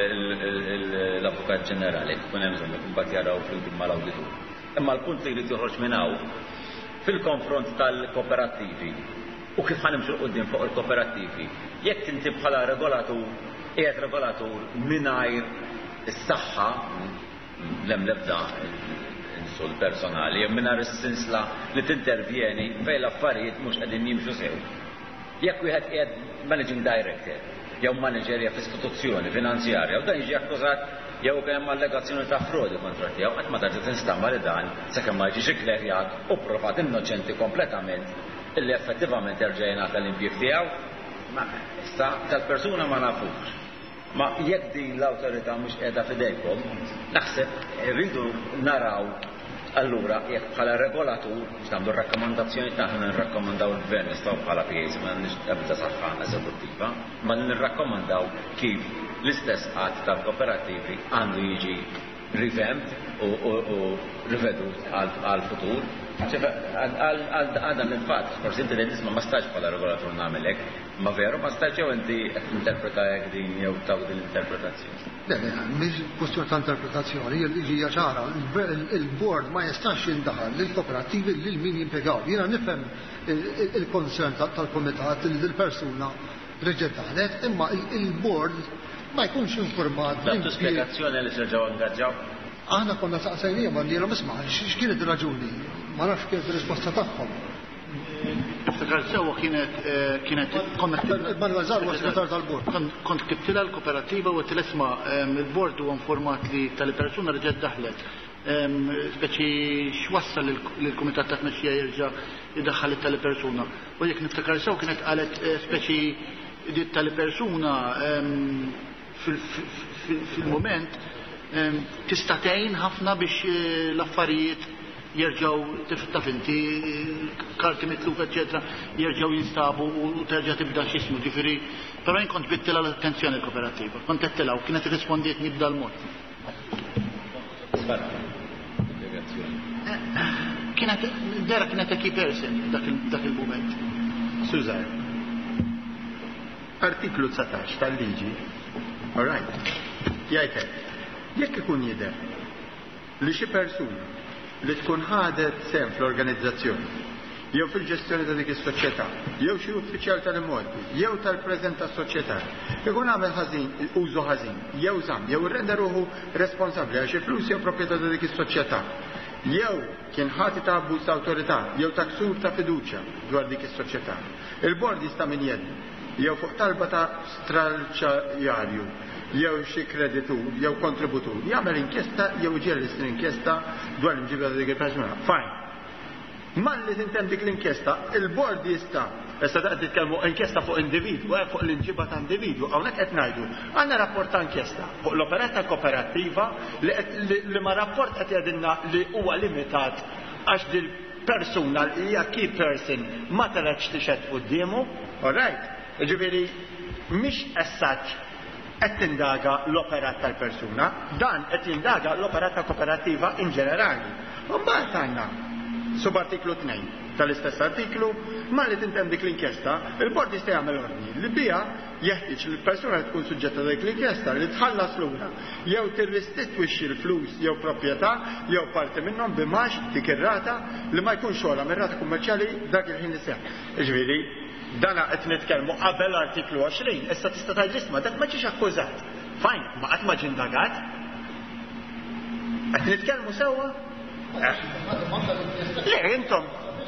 l-Avukat Ġenerali, kun hemm mbagħad jaraw flimkien mal-Awditur. Imma l-punt li jrid joħroġ minn hawn fil-konfront tal-kooperattivi u kif ħanimxu qudiem fuq il-kooperattivi. Jekk inti bħala regolatur qiegħed regolatur mingħajr is-saħħa l-ebda insul personali jew mingħajr is-sinsla li tintervjeni fejn l-affarijiet mhux qegħdin jimxu sew. Jekk wieħed qiegħed managing director jew manager f'istituzzjoni finanzjarja u dan jiġi akkużat jew kemm allegazzjoni ta' frodi kontra tiegħu qatt ma tarġa' tinstamma li dan sakemm ma jiġix ikklerjat u provat innoċenti kompletament illi effettivament jerġa' jingħata l-impjieg tiegħu. Ma issa tal-persuna ma nafux. Ma jekk din l-awtorità mhux qiegħda f'idejkom, naħseb irridu naraw allura jekk bħala regolatur biex nagħmlu rakkomandazzjoni taħna nirrakkomandaw il-gvern nistgħu bħala PAs ma nibda saħħa eżekuttiva, ma nirrakkomandaw kif l-istess qatt tal-kooperattivi għandu jiġi revamped u rivedut għal-futur. Għadan il-fatt, forsi inti li nisma ma stax bħala regolatur nagħmel hekk, ma veru ma stax jew inti qed tinterpreta hekk din jew taw din l-interpretazzjoni. Mhix kwestjoni ta' interpretazzjoni, hija ċara, il-board ma jistax jindaħal lill-kooperattivi lil min jimpjegaw. Jiena nifhem il-konsern tal-kumitat li l-persuna reġetalet, imma il-board ma jkunx informat. Dabtu spjegazzjoni li serġgħu ingaġġaw? Aħna konna saqsejnija ma ndilhom isma' x'kienet ir-raġuni, ma nafx kienet ir-risposta tagħhom. Iftakar sewwa kienet Manuel segretar tal-bord. Kont kibtilha l-kooperattiva u qed isma' il-bord huwa informat li tal-persuna li ġed daħlet. Speċi x'wassal lill-kumitat ta' tmexxija jerġa' jiddaħħal it-tal-persuna. U jekk niftakar sew kienet qalet speċi dit tal-persuna fil-moment tista' tgħin ħafna biex l-affarijiet jerġgħu taf inti karti mitluf eċetera jerġgħu jinstabu u terġa' tibda x'ismu ġifieri però jien kont bittilha l-attenzjoni l-kooperattiva. Kont qedtilha u kienet irrispondietni b'dal mod. Kienet a key person dak il-moment. Susan, artiklu 19 tal-liġi, all right, jgħid jekk ikun jidher li xi persuna li tkun ħadet sehem fl-organizzazzjoni jew fil-ġestjoni ta' dik is-soċjetà, jew xi uffiċjal tal-immorti, jew tal-preżent tas-soċjetà, ikun għamel ħażin, użu ħażin, jew żamm, jew irrenda ruħu responsabbli għal xi flus jew proprjetà ta' dik is-soċjetà, jew kien ħati ta' abbuż ta' awtorità, jew ta' ksur ta' fiduċja dwar dik is-soċjetà. Il-bord jista' min jeddi, jew fuq talba ta' stralċjarju, jew xi kreditur, jew kontributur, jagħmel inkjesta jew ġellis l-inkjesta dwar l-imġibda ta' dik il-persuna. Fine. Man li tintem dik l-inkjesta, il-bord jista' issa qed titkellmu inkjesta fuq individwu, fuq l-inġiba ta' individwu, hawnhekk qed ngħidu. Għandna rapport ta' inkjesta fuq l-operetta kooperattiva li ma rapport qed jgħidilna li huwa limitat għax dil persuna li hija key person ma teletx tixed qudiemu, all right? Ġifieri mhix essaġġ qed tindaga l-operat tal-persuna, dan qed jindaga l-operetta kooperattiva in ġenerali. Mbagħad għandna subartiklu 2 tal-istess artiklu, ma li tintem dik l-inkjesta, il-bord jista' jagħmel ordni li biha jeħtieġ li l-persuna li tkun suġġetta dik l-inkjesta li tħallas lura jew tirristitwixxi l-flus jew proprjetà jew parti minnhom bimax dik ir-rata li ma jkunx xogħla mir-rata kummerċjali dak il-ħin li seħħ. Ġifieri dana qed nitkellmu qabel artiklu 20, issa tista' tgħid isma' dak ma ġiex akkużat. Fajn, ma qatt ma ġie indagat. Qed nitkellmu sewwa? Le, intom.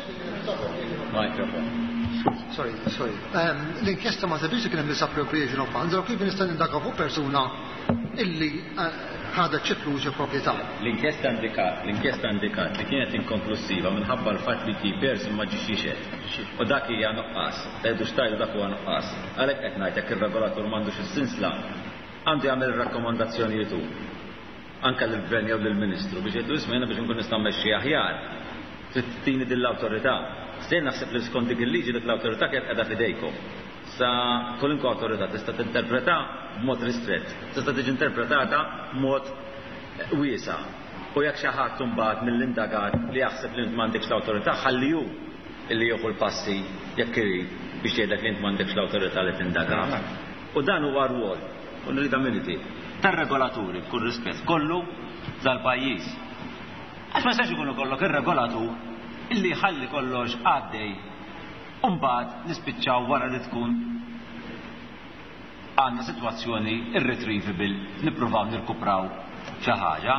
Sorry. L-inkjesta ma sabiex kien hemm misappropriation of funds, kif nista' nindaga fuq persuna illi ħadet xi flus jew proprjetà. L-inkjesta indikat li kienet inkonklusiva minħabba l-fatt li key person ma ġiex jixed. U dak hija nuqqas, tgħidu xtajdu dak huwa nuqqas. Għalhekk qed ngħid jekk ir-regolatur m'għandux is-sinsla, għandu jagħmel ir-rakkomandazzjonijiet hu. Anke l-gvern jew lill-Ministru biex jgħidu isma' jiena biex nkun nista' mmexxi aħjar. Tittini din l-awtorità. Stejn naħseb li skont dik il-liġi dik l-awtorità kienet qiegħda f'idejkom. Sa kwalunkwe awtorità tista' tinterpreta b'mod ristrett, tista' tiġi interpretata b'mod wiesa'. U jekk xi ħadd imbagħad mill-indagat li jaħseb li int m'għandekx l-awtorità ħalli hu illi jieħu l-passi jekk irid biex jgħidlek li int m'għandekx l-awtorità li tindaga. U dan huwa rwol u nridability tar-regolaturi b'kull rispett kollu dal-pajjiż. Għax ma jistax ikunu kollok ir-regolatur illi ħalli kollox għaddej u mbagħad nispiċċaw wara li tkun għandna sitwazzjoni irretrievable nippruvaw nirkupraw xi ħaġa.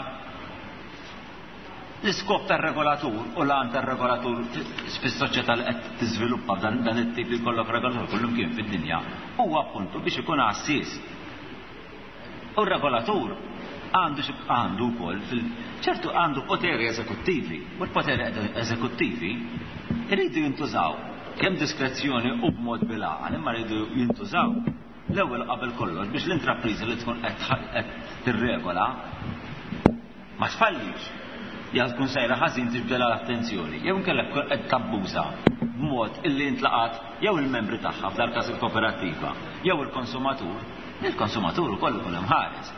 L-iskop tar-regolatur u l-għan tar-regolatur fis-soċjetà li qed tiżviluppa dan it-tip li jkollok regolatur kullum kien fid-dinja huwa appuntu biex ikun assis. U r-regolatur għandu wkoll ċertu għandu poteri eżekuttivi u l-poteri eżekuttivi iridu jintużaw kemm diskrezzjoni u b'mod bil-għaqal imma rridu jintużaw l-ewwel qabel kollox biex l-intrapriża li tkun qed tirregola ma tfallix jew tkun sejra ħażin tixbdilha l-attenzjoni jew inkellek qed tabbuża b'mod illi intlaqat jew il-membri tagħha f'dal każ il-kooperattiva jew il-konsumatur ukoll ikun hemm ħares.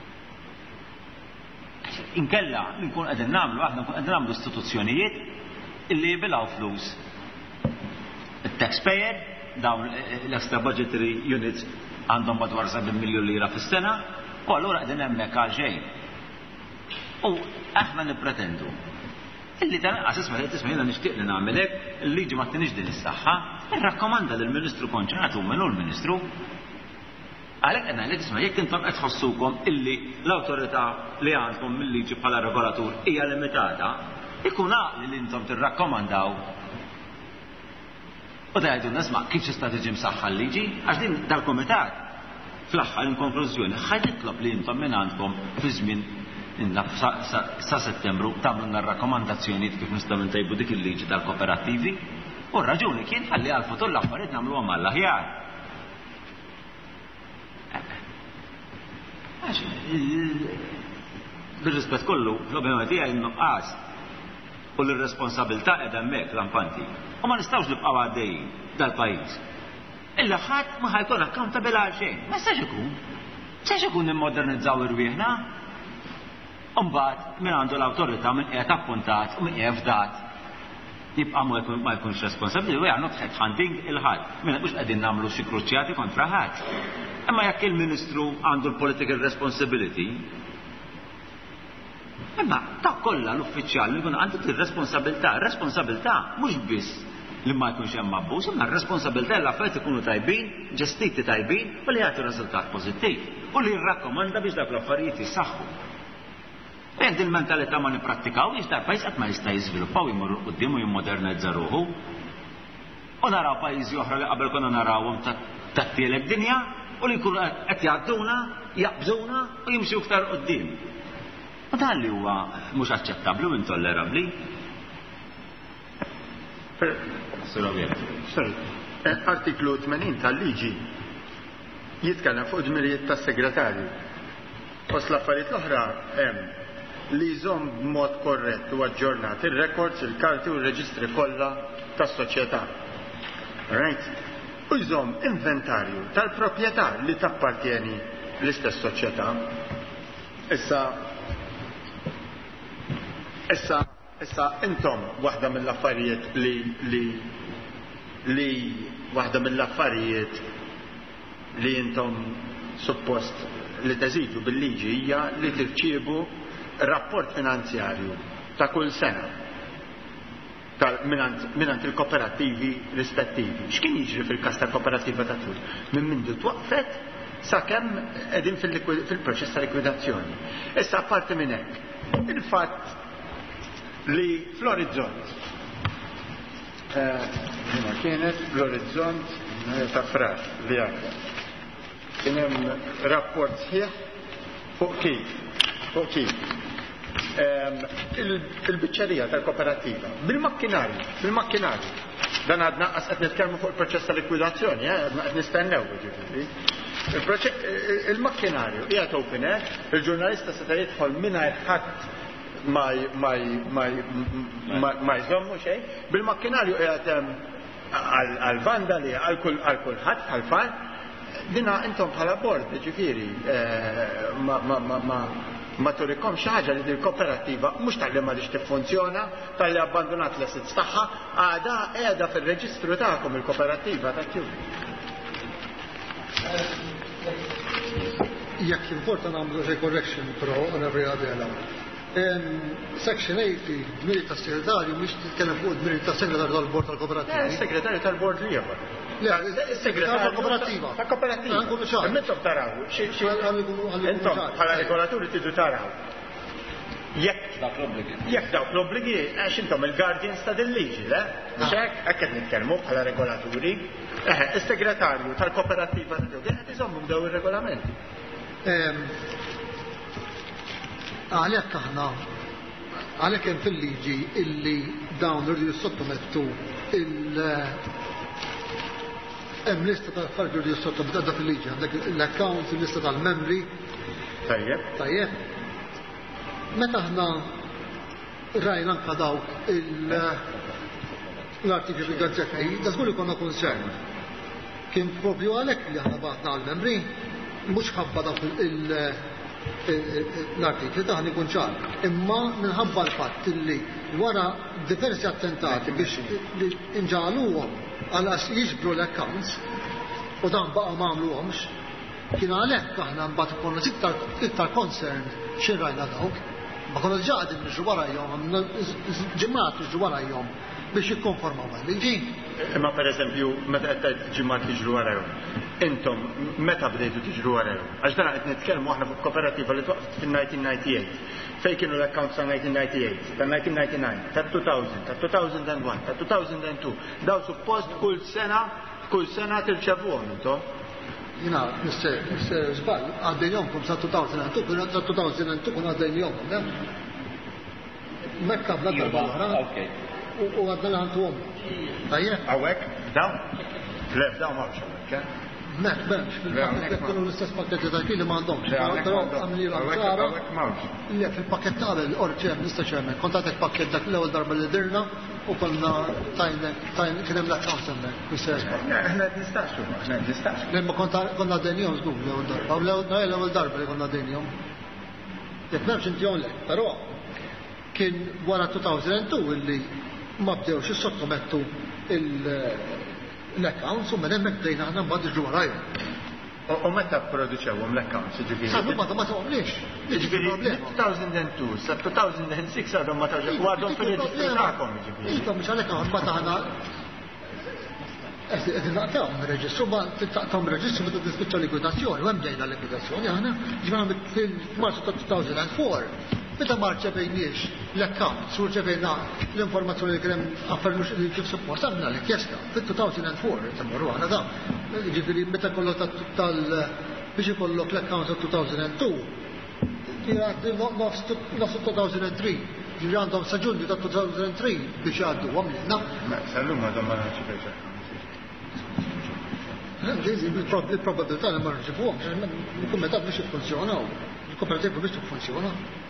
Inkella nkun qegħdin nagħmlu istituzzjonijiet illi jibilgħu flus. Il-taxpayer dawn l-extra budgetary units għandhom madwar 7 miljun lira fis-sena u allura qegħdin hemmhekk għal xejn. U aħna nippretendu illi dan isma' jiena nixtieq li nagħmel hekk il-liġi ma tinix din is-saħħa, irrakkomanda lill-Ministru konċernatu minnu l-Ministru. Għalhekk qed ngħidlek isma' jekk intom qed tħossukom illi l-awtorità li għandkom mill-liġi bħala regolatur hija limitata, ikun għaqli li intom tirrakkomandaw. U tgħidu nisma' kif tista' tiġi msaħħa l-liġi għax din dal-kumitat fl-aħħar in-konklużjoni ħadd jitlob li intom minn għandkom fi żmien sa Settembru tagħmlu rakkomandazzjonijiet kif nistgħu ntejbu dik il-liġi tal-kooperattivi u r-raġuni kien ħalli għal futur l-affarijiet nagħmluhom għall-aħjar. Bil-rispett kollu, l-problema tiegħi n-nuqqas u l-responsabilità qiegħda hemmhekk lampanti. U ma nistgħux nibqgħu għaddejjin dal-pajjiż. Illa ħadd ma ħajkun accountable għal xejn. Ma jistax ikun nimmodernizzaw irwieħna. U mbagħad min għandu l-awtorità min qiegħed appuntat u min qiegħed fdat jibqa' ma jkunx responsabbli u jagħmlu headhunting il-ħadd. Minn mhux qegħdin nagħmlu xi kruċjati kontra ħadd. Imma jekk il-Ministru għandu l-political responsibility, imma ta' kollha l-uffiċjal li jkun għandu ir-responsabilità. Ir-responsabilità mhux biss li ma jkunx hemm abbuż, imma r-responsabilità li l-affarijiet ikunu tajbin, ġestiti tajbin u li jagħtu riżultat pożittiv u li jirrakkomanda biex dak l-affarijiet jissaħħu. Jekk din il-mentalità ma nipprattikawx dal-pajjiż qatt ma jista' jiżviluppaw jmorru quddiem u jimmodernizza ruħu. U naraw pajjiżi oħra li qabel konna narawhom tat-tielek dinja u li jkunu qed jgħadduna, jaqbżuna u jimxu iktar quddiem. U dan li huwa mhux aċċettabbli u intollerabbli. Artiklu 80 tal-liġi jitkellem fuq dmirijiet tas-segretarju. Fost l-affarijiet l-oħra hemm li jżomm b'mod korrett u aġġornat ir-records, il-karti u r-reġistri kollha tas-soċjetà. Right? U jżomm inventarju tal-proprjetà li tappartieni l-istess soċjetà. Issa intom waħda mill-affarijiet li waħda mill-affarijiet li intom suppost li teżidu bil-liġi hija li tirċievu rapport finanzjarju ta' kull sena minant il-kooperattivi rispettivi. X'kien jiġri fil-każ tal-kooperattiva ta' tul? Minn mindu twaqfet sakemm qegħdin fil-proċess ta' likwidazzjoni. Issa apparti minn hekk, il-fatt li fl-orizzont kienet fl-orizzont ta' frar li għadda. Kien hemm rapport sħiħ fuq kif il-biċċerija tal-kooperativa bil-makkinarju. Dan għadna qed nitkellmu fuq il-proċess ta' likwidazzjoni, għadna qed nistennew ġifieri. Il-makkinarju qiegħed open air, il-ġurnalista seta' jidħol mingħajr ħadd ma jżommu xejn, bil-makkinarju qiegħed għal-vandali għal kulħadd għal-far. Dina intom bħala bord, ġifieri, ma turikom xi ħaġa li l-kooperattiva mhux tal-li ma rix tiffunzjona, tal-li abbandonat l-assets tagħha, għadha qiegħda fir-reġistru tagħkom il-kooperattiva ta' Tjur. Jekk importa nagħmlu xi correction però nabri għadela. Section 80, dmiri tas-segretarju mhix titkellem fuq dmiri tas-segretarju tal-bord tal-kooperattiva. Is-segretarju tal-bord li ieħor. Is-segretarju tal-kooperativa. Ta' Intom taraw, intom bħala regolaturi tidu taraw. Jekk dawk l-obbligi, għax intom il-guardians ta' din-liġi, le? Hekk qed nitkellmu bħala regolaturi. Is-segretarju tal-kooperattiva qed iżommu daw ir-regolamenti. Għalhekk hemm fil-liġi illi dawn irridu jissottomettu hemm lista ta' affarijiet irridu jissottomettu fil-liġi, għandek l-accounts, il-lista tal-membri. Tajjeb. Meta aħna rajna anke dawk l-artikli fil-gazzetta, da żgur ikonna konsern. Kien propju għalhekk li aħna bagħtna għall-membri, mhux ħabba dawk l-artikli taħni kun ċar. Imma minħabba l-fatt li wara diversi attentati biex inġaluhom għalas jiġbru l-accounts u dan baqa m'għamluhomx, kien għalhekk aħna mbagħad ikollna iktar concern x'in rajna dawk. Ma konna ġaqgħin niġu warajhom, ġimgħat niġu warajhom biex jikkonformaw mal-liġi. Imma pereżempju meta qed ġimgħat tiġru warajhom, intom meta bdejtu tiġru warajhom? Għax dan qed nitkellmu aħna fuq kooperativa li twaqfet fil-1998. Fejn kienu l-accounts tal-1998, tal-1999, tal-2000, tal-2001, tal-2002. Daw suppost kull sena tirċevuhom intom. Jina, Mr. Żball, għaddejjomkom sa' 2002, kun sa' 2002 kun għaddejjomkom, da? Mekka bla darba l-oħra. U għadna l-għantuhom. Tajjeb? Għawek, dawn? Lef, dawn mawx, Benx, fil-pakket kienu l-istess pakketti ta' li ma għandhomx. Però għamli l-għara. Le, fil-pakket ta' l-orċem, nista' ċemmen, kontatek pakket dak l-ewwel darba li dirna u konna tajn kienem l-accounts hemmhekk. Aħna nistaxu. Lemma konna denjom żgur l-ewwel darba. L-ewwel darba li konna denjom. Jekk m'hemmx intihom lek, però kien wara 2002 illi ma bdewx jissottomettu l-accounts u minn hemmhekk bdejna aħna mbagħad niġru warajhom. U meta pproduċewhom l-accounts, ġifieri? Sa ma tagħmlix. Ġifieri 2002 sa 2006 għadhom ma tawx għadhom fil-reġistru tagħkom, ġifieri. Ikom biex għalhekk mbagħad aħna qed naqtawhom ir-reġistru ma taqtawhom ir-reġistru meta tispiċċa likwidazzjoni u hemm ġejna likwidazzjoni aħna ġifieri fil-Marzu ta' 2004. Meta ma rċevejniex l-accounts u rċevejna l-informazzjoni li kien affarijiet li kif suppost għamilna l-inkjesta fit-2004 temmorru aħna dan. Ġifieri meta kollok biex ikollok l-accounts ta' 2002 kien nofs 2003 Ġifieri għandhom sa Ġunju ta' 2003 biex jgħaddu għamlina. Sal-lum għadhom ma nirċivejx. Il-probabilità li ma nirċivuhom, il-kumitat biex jiffunzjonaw, il-kooperativa biex tiffunzjona.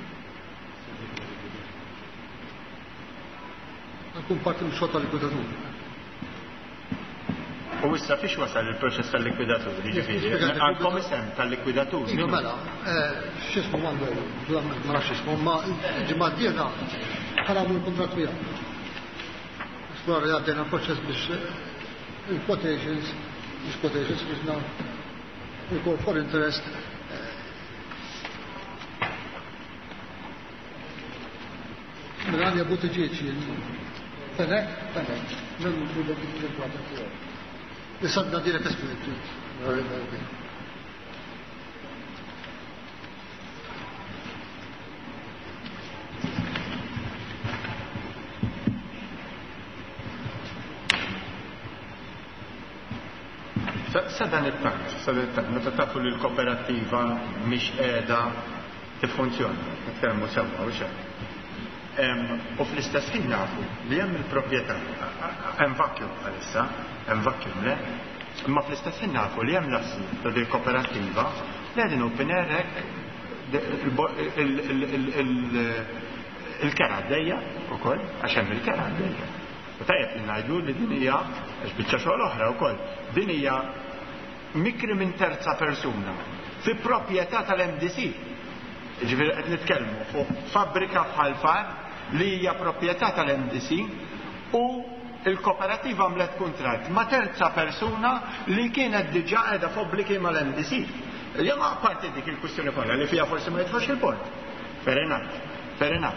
Nkun parti mix-xogħol tal-likwidatur. U issa fiex wasal il-proċess tal-likwidatur? Għandkom isem tal-likwidatur? Mela, x'ismu għandu ma nafx ismu, ma ġimgħa d-dieħla ħaramu l-kuntratt miegħu. Esplora jgħaddejna proċess biex il-quotations biex il-call for interest mela għandi abuti ġieċi Fenek, Nisadna direk espiritu. Sadan it-tant, meta tafu li l-kooperativa mhix qiegħda tiffunzjona, nitkellmu sewwa u xejn. U fl-istess ħin nafu li hemm il-proprjetà hemm vacuum bħalissa, hemm vacuum le, imma fl-istess ħin nafu li hemm l-assi ta' dik kooperativa li qegħdin openerek il-kera għaddejja ukoll għax hemm il-kera għaddejja. U tajjeb li ngħidu li din hija għax biċċa xogħol oħra wkoll, din hija mikri minn terza persuna fi proprjetà tal-MDC. Ġifieri qed nitkellmu fuq fabbrika bħal far li hija proprjetà tal-MDC u l-kooperativa għamlet kuntratt ma' terza persuna li kienet diġà qiegħda f'obbligi mal-MDC. Jemma apparti dik il-kwistjoni kollha li fiha forsi ma jidħolx il-port. Fair enough.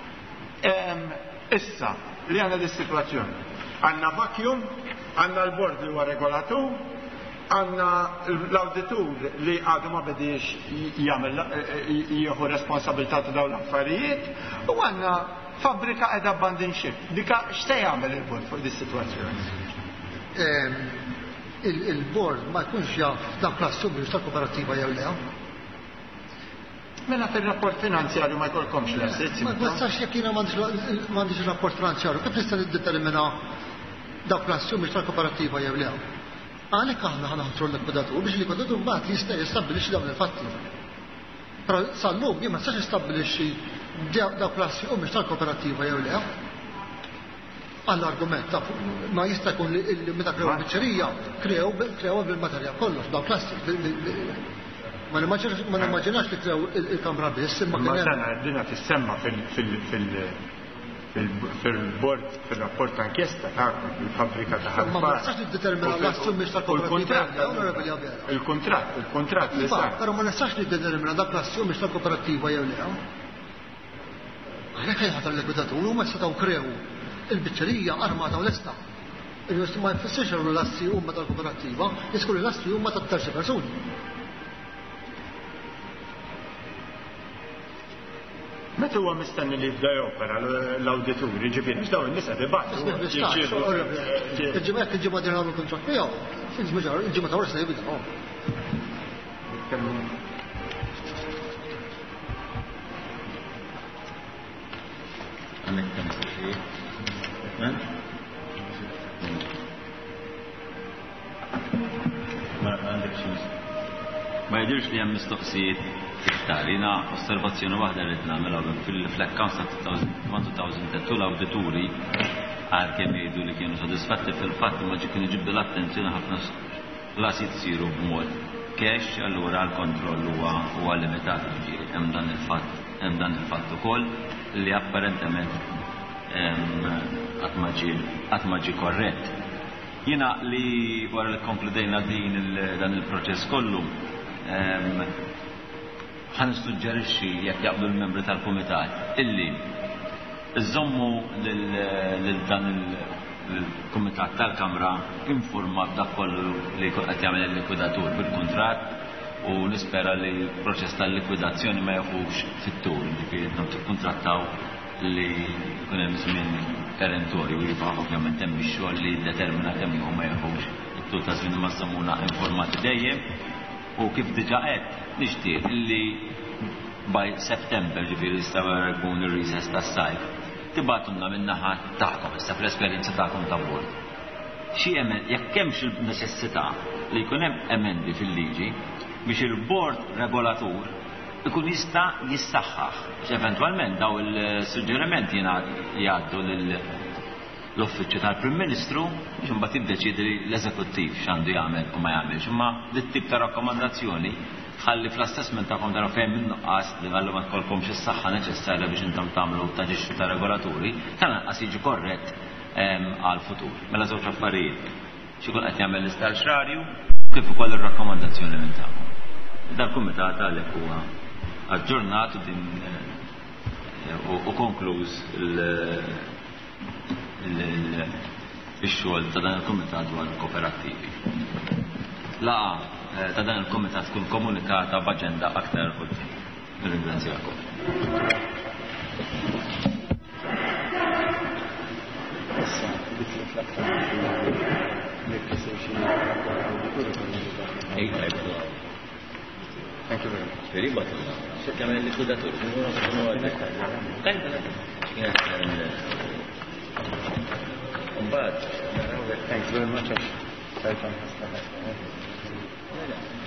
Issa li għandna dis-sitwazzjoni. Għandna vacuum, għandna l-bord li huwa regolatur, għandna l-awditur li għadu ma bediex jagħmel jieħu responsabilità ta' dawn l-affarijiet u għandna fabbrika qiegħda abandon ship. Dika x'se jagħmel il-bord fuq dis-sitwazzjoni? Il-bord ma jkunx jaf dak l-assubju tal-kooperativa jew le. Mela fil-rapport finanzjarju ma jkollkomx l-assets. Ma tistax jekk jiena m'għandix rapport finanzjarju, kif tista' niddetermina dak l-assubju tal-kooperativa jew le? Għalhekk aħna ħanaħtru l-likwidatur biex l-likwidatur mbagħad jista' jistabbilixxi dawn il-fatti. Però sal-lum jien ma nistax istabbilixxi dak l-assubju tal-kooperativa jew le. Għall-argument ma jista' jkun li meta krew biċċerija krew bil-materjal kollox dawn klassi. Ma nimmaġinax li krew il-kamra biss imma kien hemm dina tissemma fil-bord fil-rapport ta' inkjesta ta' il-fabbrika ta' ħalfar. Ma nistax niddetermina l-assum biex tal-kooperativa. Il-kuntratt li sar. Però ma nistax niddetermina dak l-assum biex tal-kooperativa jew le. Għalhekk ħajħat l-likwidatur huma setgħu krew il-biċċerija armata u lesta. Il-justi ma jfissirx li l-assi huma tal-kooperativa, jiskur l-assi huma tat-terzi persuni. Meta huwa mistenni li jibda jopera l-awdituri ġifieri x'dawn in-nisa dibattu. Il-ġimgħa din għamlu kuntratt miegħu, il-ġimgħa ta' wara se jibda. Ma jidirx li hemm mistoqsijiet iktarina osservazzjoni waħda li tnagħmel fil-accounts ta' 2002 l-awdituri għal kemm jgħidu li kienu sodisfatti fil-fatt ma kienu ġibdu l-attenzjoni ħafna lasit siru b'mod cash, allura l-kontroll huwa limitat ġifieri hemm dan il-fatt ukoll li apparentement qatt ma ġie korrett. Jiena li wara li konkludejna dan il-proċess kollu ħan suġġerixxi jekk jaqblu l-membri tal-kumitat illi iżommu lil dan il-kumitat tal-Kamra informat dak kollu li qed jagħmel il-likwidatur bil-kuntratt u nispera li l-proċess tal-likwidazzjoni ma jafux fit-tul ġifieri tikkuntrattaw li jkun hemm żmien perentorju jifa ovvjament hemm ix-xogħol li determina kemm jieħu ma jafux it-tul ta' żmien ma żammuna informati dejjem u kif diġà qed nixtieq illi by September, ġifieri jista' jkun ir-recess tas-sajf, tibatunna min-naħa tagħkom issa fl-esperjenza tagħkom ta' bord. Jekk hemmx il-neċessità li jkun hemm emendi fil-liġi biex il-bord regolatur ikun jista' jissaħħaħ x'eventwalment daw il-suġġerimenti jgħaddu l-uffiċċju tal-Prim Ministru biex imbagħad jiddeċiedi l-eżekuttiv x'għandu jagħmel u ma jagħmelx. Imma dit-tip ta' rakkomandazzjoni ħalli fl-assessment tagħkom taraw fejn min-nuqqas li għallu ma tkollkomx is-saħħa neċessarja biex intom tagħmlu taġixxu ta' regolaturi, tal-anqas jiġi korrett għal-futur. Mela żewġ affarijiet. X'ikun qed jagħmel l-istal xrarju kif ukoll ir-rakkomandazzjoni minn tagħkom. Dal-kumitat għalhekk huwa aġġornat u konkluż ix-xogħol ta' dan il-kumitat dwar kooperattivi. Laqa ta' dan il-kumitat tkun komunikata b'aġenda aktar quddiem. Nirringrazzjakom. Thank you very much. Very much. Certamente liquidatori. Thanks very much.